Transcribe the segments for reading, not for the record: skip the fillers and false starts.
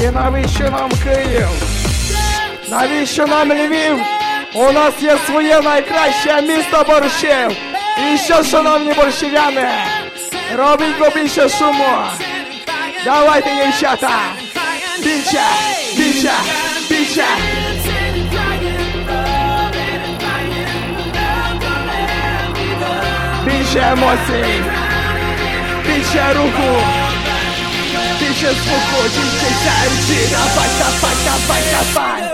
навіщо нам Київ? Навіщо нам Львів? У нас є своє найкраще місто борщів. І що, шановні борщів'яни, робіть побільше шуму. Давайте, дівчата, більше, більше, більше. Більше емоцій, більше руху, більше звуку, більше сенсі. Давай, давай, давай, давай.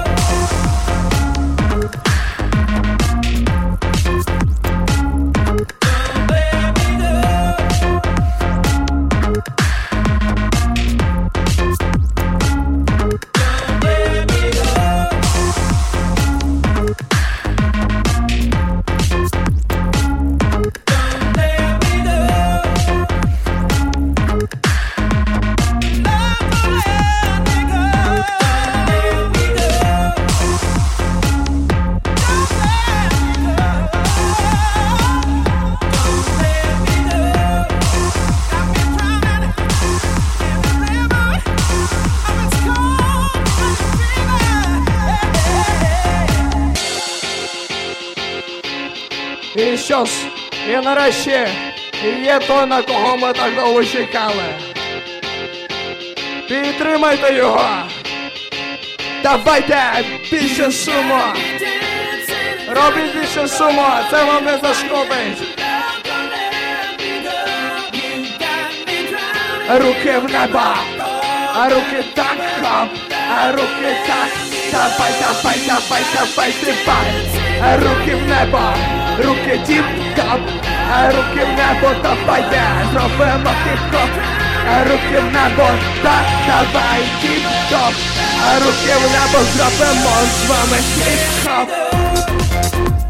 І що ж, і нарешті є той, на кого ми так довго чекали. Підтримайте його. Давайте більше шуму. Робіть більше шуму, це вам не зашкодить. Руки в небо, а руки так, хоп, а руки так. Давай, давай, давай, давай, стрибай. Руки в небо, руки тіп-топ, руки в небо, давайте зробимо хіп-хоп. Руки в небо, так, давай, тіп-топ. Руки в небо, зробимо з вами хіп-хоп.